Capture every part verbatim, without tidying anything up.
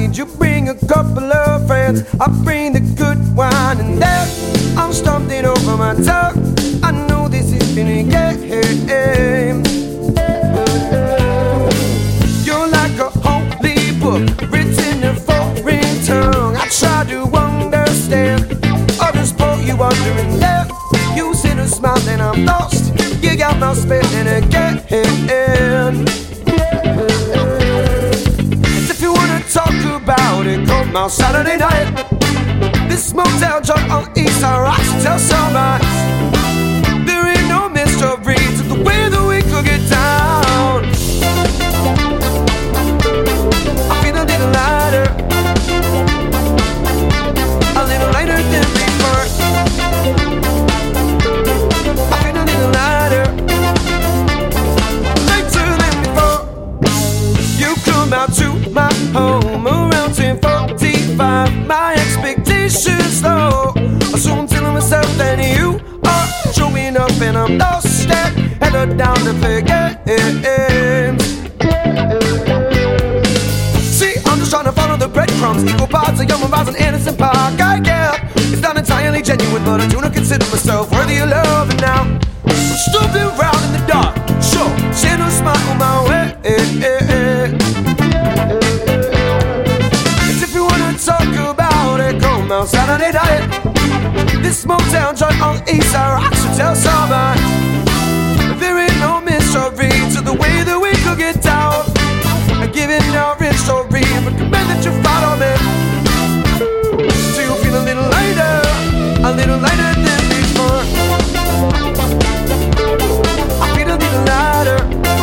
need you bring a couple of friends. I bring the good wine and then I'm stumped it over my tongue. I know this has been a game. You're like a holy book written in foreign tongue. I try to understand, others pull you under and left. You sit and smile and I'm lost. You got my spinning again. As if you wanna talk about it, come out Saturday night. This motel joint on East Side Rocks, tell somebody. There ain't no mystery to the way that we could get down. I feel a little lighter, a little lighter than before. I feel a little lighter, lighter than before. You come out to my home around ten forty-five. My expectations low, so I'm telling myself that you are showing up and I'm lost. Step headed down the forget. See, I'm just trying to follow the breadcrumbs. Equal parts of young and innocent park. I get it's not entirely genuine, but I do not consider myself worthy of love. And now I'm stooping around in the dark. Sure, send a smile on my way. As if you wanna talk about it, come out Saturday night. This motel joint on East Side Rocks, so tell somebody. There ain't no mystery to the way that we could get down. I'm giving our story, recommend that you follow me. So you feel a little lighter, a little lighter than before. I feel a little lighter,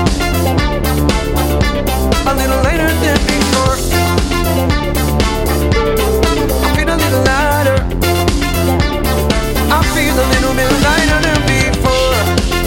a little lighter than before. I feel a little lighter, I feel a little bit lighter than before.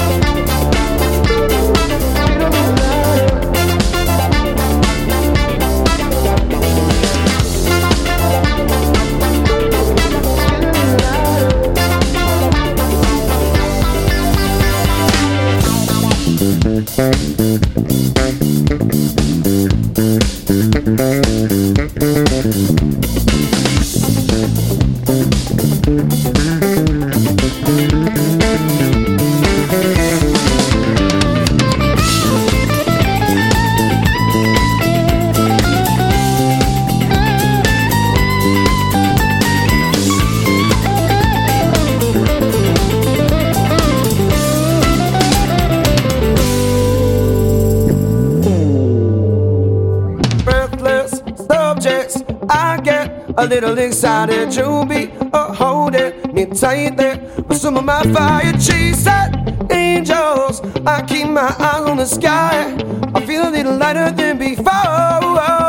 A little excited, you'll be uh, holding me tight there with some of my fire chasing angels. I keep my eyes on the sky. I feel a little lighter than before.